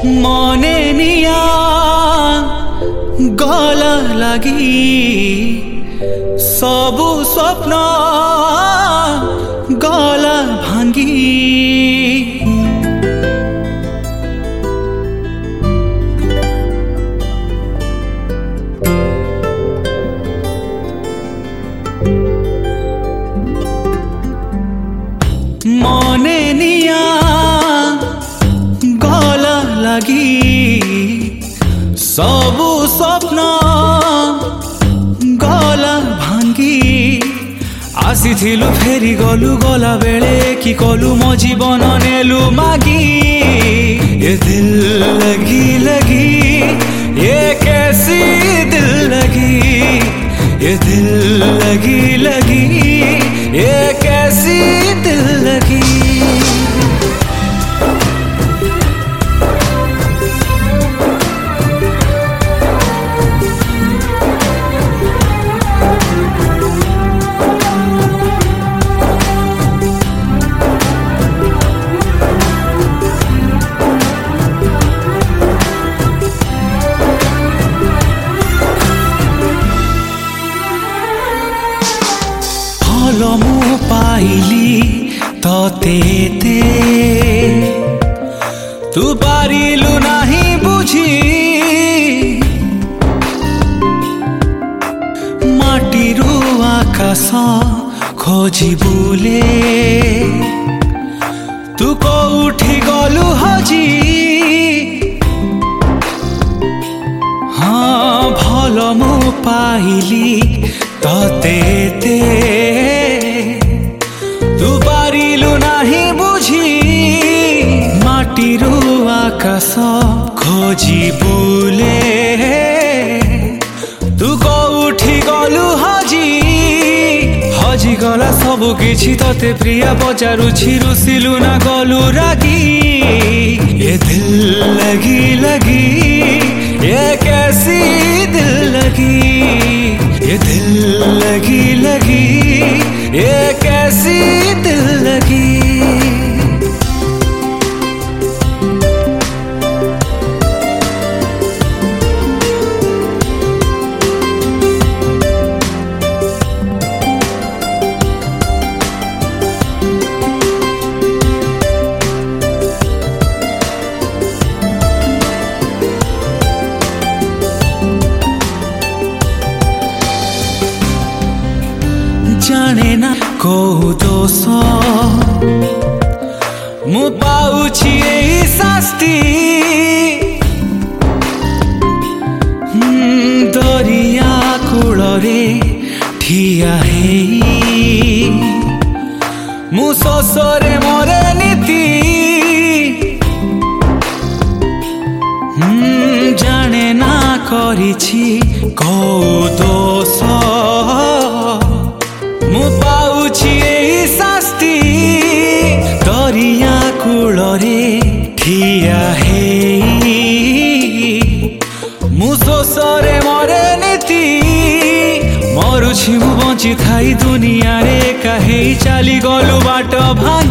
मने निया गला लगी सबु स्वप्न गला भांगी मने निया गला लगी सबु स्वप्न गला भांगी आसीथिलु फेरी गलु गला बेले कि कलु मो जीवन नेलु मागी ये दिल लगी लगी ये कैसी दिल लगी ये दिल लगी लगी ये कैसी दिल लगी मु पाइली तेते तू पारिलु नहीं बुझी माटीरू आकाश खोजी बुले तू कोउठी गलु हजी हाँ भल मु पाइली तेते तू पारिलु नहीं बुझी माटीरू आकाश खोजी बुले तू कोउठी गलु हजी हजी गला सबु किछि तते प्रिया पचारुछि रुसिलु ना गलु रागी ये दिल लगी लगी ये कैसी दिल लगी ये दिल लगी लगी ये कैसी दिल लगी जाने ना को दोष मु पाउछि एई शास्ति दरिया कूଳରେ ठिया हेई मु शोषरे मोरे नीति जाने ना करिछि को दोष मु पाउछि एई शास्ति दरिया कूଳରେ ठिया हेई मु शोषरे मोरे नीति मरुछि मु बंची थाई दुनिया रे काहे चली गलु बाट भांगी।